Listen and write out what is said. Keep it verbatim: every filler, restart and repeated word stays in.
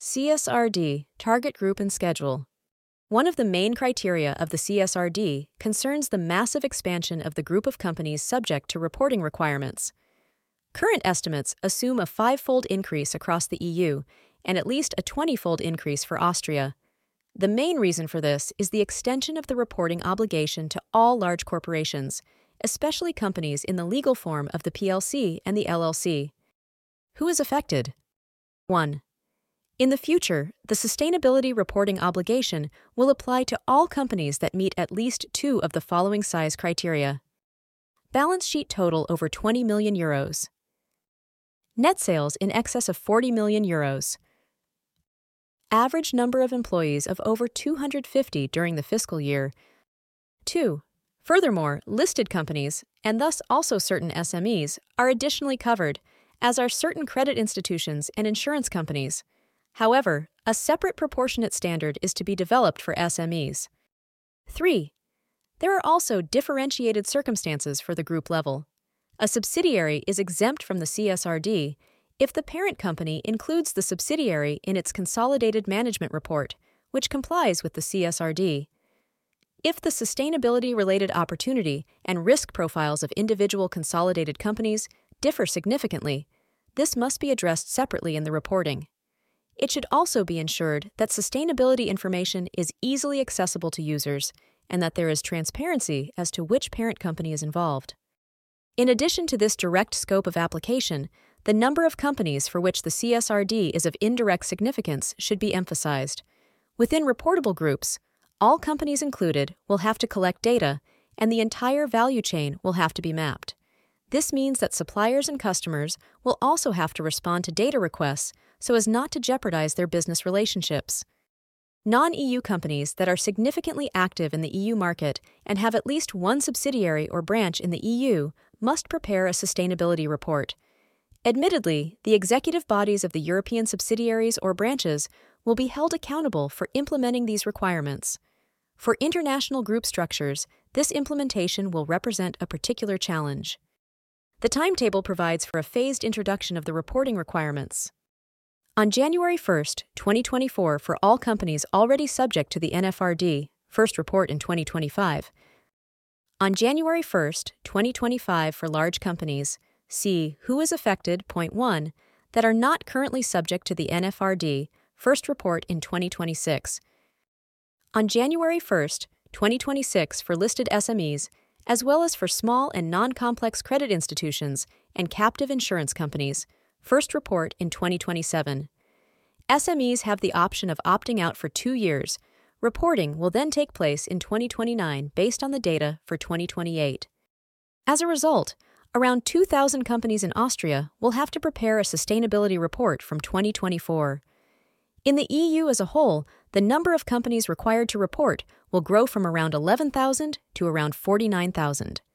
C S R D, Target Group and Schedule. One of the main criteria of the C S R D concerns the massive expansion of the group of companies subject to reporting requirements. Current estimates assume a five-fold increase across the E U and at least a twenty-fold increase for Austria. The main reason for this is the extension of the reporting obligation to all large corporations, especially companies in the legal form of the P L C and the L L C. Who is affected? one. In the future, the sustainability reporting obligation will apply to all companies that meet at least two of the following size criteria. Balance sheet total over twenty million euros. Net sales in excess of forty million euros. Average number of employees of over two hundred fifty during the fiscal year. two. Furthermore, listed companies, and thus also certain S M Es, are additionally covered, as are certain credit institutions and insurance companies. However, a separate proportionate standard is to be developed for S M Es. three. There are also differentiated circumstances for the group level. A subsidiary is exempt from the C S R D if the parent company includes the subsidiary in its consolidated management report, which complies with the C S R D. If the sustainability-related opportunity and risk profiles of individual consolidated companies differ significantly, this must be addressed separately in the reporting. It should also be ensured that sustainability information is easily accessible to users and that there is transparency as to which parent company is involved. In addition to this direct scope of application, the number of companies for which the C S R D is of indirect significance should be emphasized. Within reportable groups, all companies included will have to collect data, and the entire value chain will have to be mapped. This means that suppliers and customers will also have to respond to data requests so as not to jeopardize their business relationships. Non-E U companies that are significantly active in the E U market and have at least one subsidiary or branch in the E U must prepare a sustainability report. Admittedly, the executive bodies of the European subsidiaries or branches will be held accountable for implementing these requirements. For international group structures, this implementation will represent a particular challenge. The timetable provides for a phased introduction of the reporting requirements. On January first, twenty twenty-four, for all companies already subject to the N F R D, first report in twenty twenty-five. On January first, twenty twenty-five, for large companies, see Who is affected, point one, that are not currently subject to the N F R D, first report in twenty twenty-six. On January first, twenty twenty-six, for listed S M Es, as well as for small and non-complex credit institutions and captive insurance companies, first report in twenty twenty-seven. S M Es have the option of opting out for two years. Reporting will then take place in twenty twenty-nine based on the data for twenty twenty-eight. As a result, around two thousand companies in Austria will have to prepare a sustainability report from twenty twenty-four. In the E U as a whole, the number of companies required to report will grow from around eleven thousand to around forty-nine thousand.